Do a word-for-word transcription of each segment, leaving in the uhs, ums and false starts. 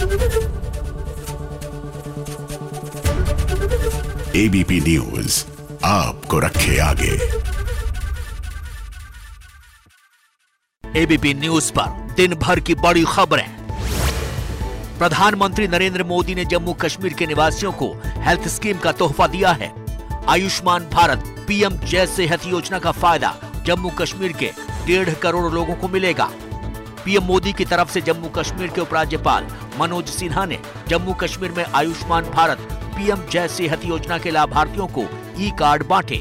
ABP news आपको रखे आगे। एबीपी न्यूज पर दिन भर की बड़ी खबरें। प्रधानमंत्री नरेंद्र मोदी ने जम्मू कश्मीर के निवासियों को हेल्थ स्कीम का तोहफा दिया है। आयुष्मान भारत पीएम जय सेहत योजना का फायदा जम्मू कश्मीर के डेढ़ करोड़ लोगों को मिलेगा। पीएम मोदी की तरफ से जम्मू कश्मीर के उपराज्यपाल मनोज सिन्हा ने जम्मू कश्मीर में आयुष्मान भारत पीएम जय सेहत योजना के लाभार्थियों को ई कार्ड बांटे।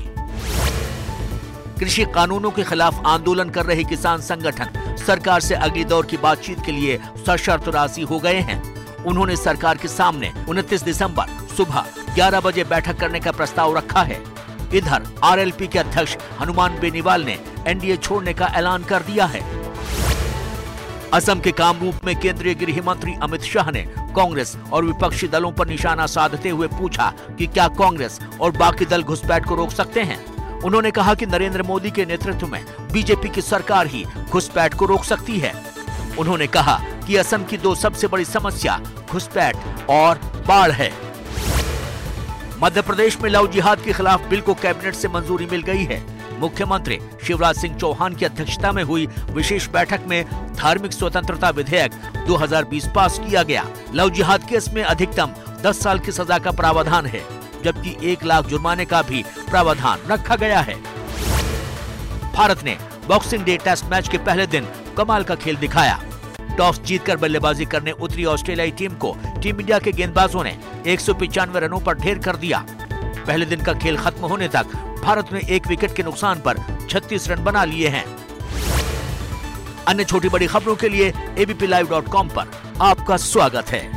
कृषि कानूनों के खिलाफ आंदोलन कर रहे किसान संगठन सरकार से अगले दौर की बातचीत के लिए सशर्त राजी हो गए हैं। उन्होंने सरकार के सामने उनतीस दिसंबर सुबह ग्यारह बजे बैठक करने का प्रस्ताव रखा है। इधर आरएलपी के अध्यक्ष हनुमान बेनीवाल ने एनडीए छोड़ने का ऐलान कर दिया है। असम के कामरूप में केंद्रीय गृह मंत्री अमित शाह ने कांग्रेस और विपक्षी दलों पर निशाना साधते हुए पूछा कि क्या कांग्रेस और बाकी दल घुसपैठ को रोक सकते हैं। उन्होंने कहा कि नरेंद्र मोदी के नेतृत्व में बीजेपी की सरकार ही घुसपैठ को रोक सकती है। उन्होंने कहा कि असम की दो सबसे बड़ी समस्या घुसपैठ और बाढ़ है। मध्य प्रदेश में लव जिहाद के खिलाफ बिल को कैबिनेट से मंजूरी मिल गई है। मुख्यमंत्री शिवराज सिंह चौहान की अध्यक्षता में हुई विशेष बैठक में धार्मिक स्वतंत्रता विधेयक दो हज़ार बीस पास किया गया। लव जिहाद केस में अधिकतम दस साल की सजा का प्रावधान है, जबकि एक लाख जुर्माने का भी प्रावधान रखा गया है। भारत ने बॉक्सिंग डे टेस्ट मैच के पहले दिन कमाल का खेल दिखाया। टॉस जीतकर बल्लेबाजी करने उतरी ऑस्ट्रेलियाई टीम को टीम इंडिया के गेंदबाजों ने एक सौ पिचानवे रनों पर ढेर कर दिया। पहले दिन का खेल खत्म होने तक भारत ने एक विकेट के नुकसान पर छत्तीस रन बना लिए हैं। अन्य छोटी बड़ी खबरों के लिए एबीपी लाइव डॉट कॉम पर आपका स्वागत है।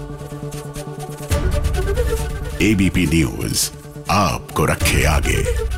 एबीपी न्यूज आपको रखे आगे।